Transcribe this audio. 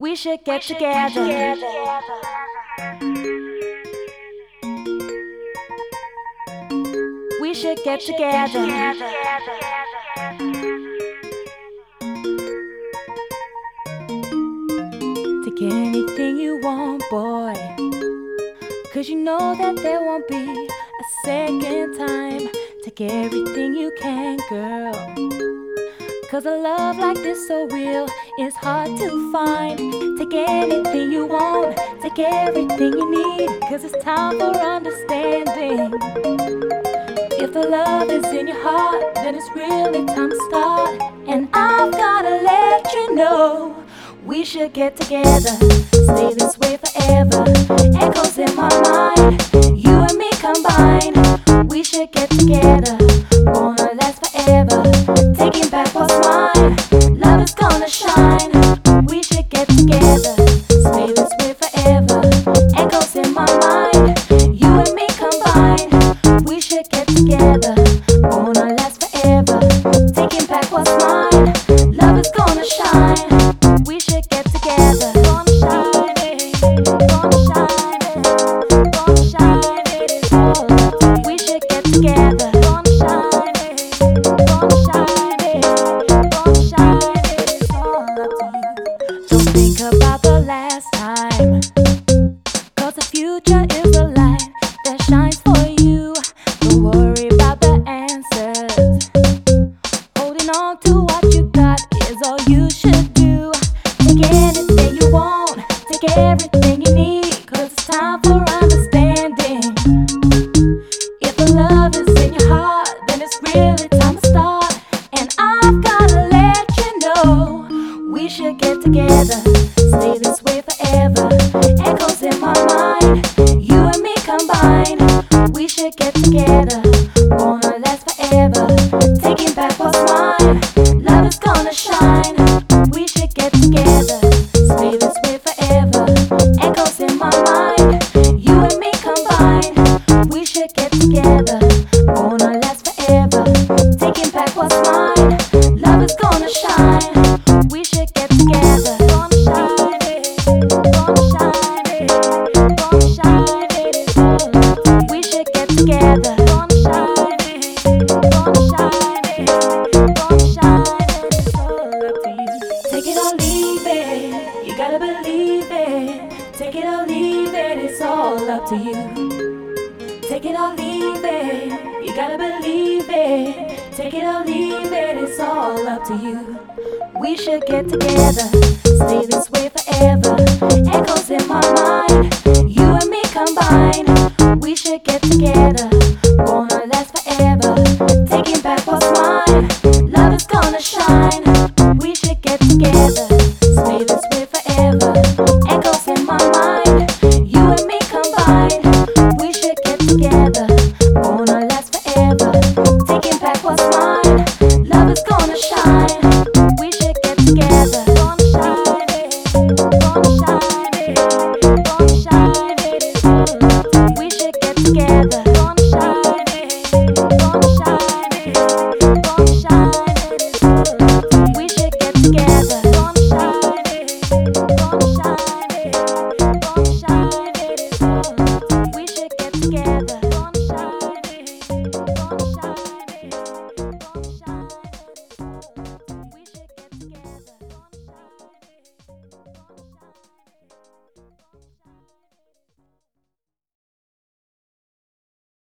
We should get together. We should get together. Take anything you want, boy, 'cause you know that there won't be a second time. Take everything you can, girl, 'cause a love like this so real is hard to find. Take anything you want, take everything you need, 'cause it's time for understanding. If the love is in your heart, then it's really time to start. And I've gotta let you know, we should get together, stay this way forever. Echoes in my mind, you and me combined. We should get together, wanna last forever. Taking back what's mine, love is gonna shine. We should get together, stay this way forever. Echoes in my mind, you and me combined. We should get together, wanna last forever. Taking back what's mine, love is gonna shine. We should get together, gonna shine it, gonna shine it, gonna shine it, it's all up to you. We should get together, gonna shine it, gonna shine it, gonna shine it, it's all up to you. Don't think about the last time, 'cause the future is the light that shines for you. Don't worry about the answers, holding on to what you got is all you should do. Take anything you want, take everything you need, 'cause it's time for understanding. If the love is in your heart, then it's really time to start. And I've gotta let you know, we should get together, stay this way forever. Echoes in my mind, you and me combined. We should get together, wanna last forever. Taking back what's mine, love is gonna shine. We should get together, stay this way forever. Echoes in my mind, you and me combined. We should get together, wanna last forever. Taking back what's mine, love is gonna shine. We should get together, gonna shine it, gonna shine it, gonna shine it, it's all up to you. We should get together, gonna shine it, gonna shine it, gonna shine it, it's all up to you. Take it or leave it, you gotta believe it. Take it or leave it, it's all up to you. Take it or leave it, you gotta believe it. Take it or leave it, it's all up to you. We should get together, stay this way forever.